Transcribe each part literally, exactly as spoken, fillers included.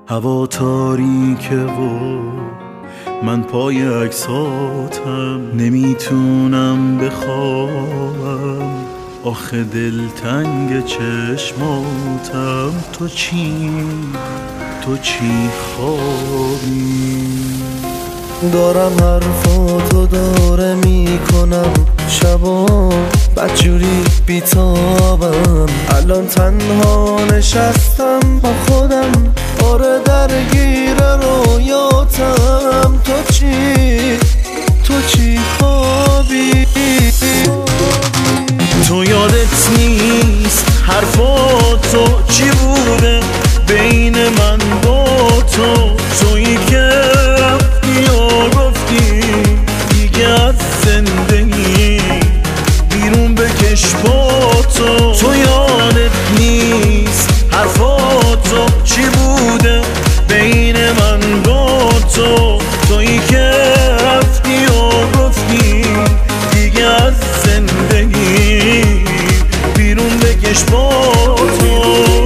هوا تاریکه و من پای عکساتم، نمیتونم بخوابم آخه دلتنگ چشماتم. تو چی تو چی خوابی؟ دارم حرفاتو داره میکنم شبا بدجوری بیتابم، الان تنها نشستم با خودم، آره درگیر رویاتم. تو چی تو چی خوابی؟ تو یادت نیست حرفاتو چی بوده بین من با تو؟ تویی که رفتی و گفتی دیگه از زندگی بیرون بکش با تو. تو یادت نیست حرفاتو چی بوده بین من با تو؟ تویی که رفتی و گفتی دیگه از زندگی بیرون بکش با تو.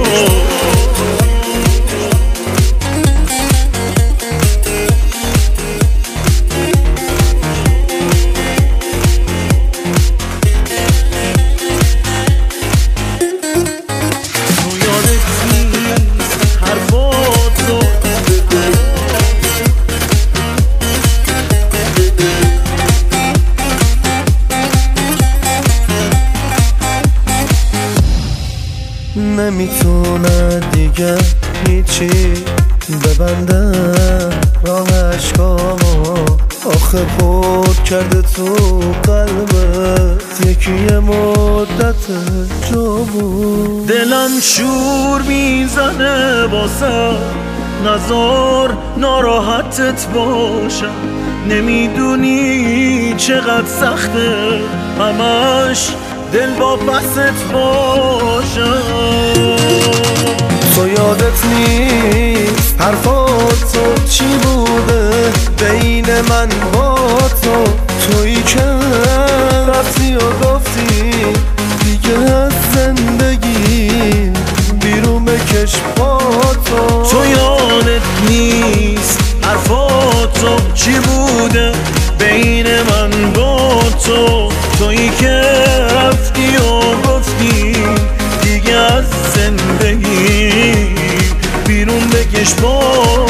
نمیتونه دیگه هیچی ببنده راه عشقامو، آخه پر کرده تو قلبت یکی مدت جا بود. دلم شور میزنه واسه نزار ناراحتت باشم، نمیدونی چقدر سخته همش دل با بست باشم. تو یادت نیست حرفاتو چی بوده بین من با تو؟ تویی که رفتی و گفتی دیگه از زندگی بیرون بکش با تو. تو یادت نیست حرفاتو چی بوده بین من با تو؟ تویی که رفتی و گفتی دیگه از زندگی بیرون بکش با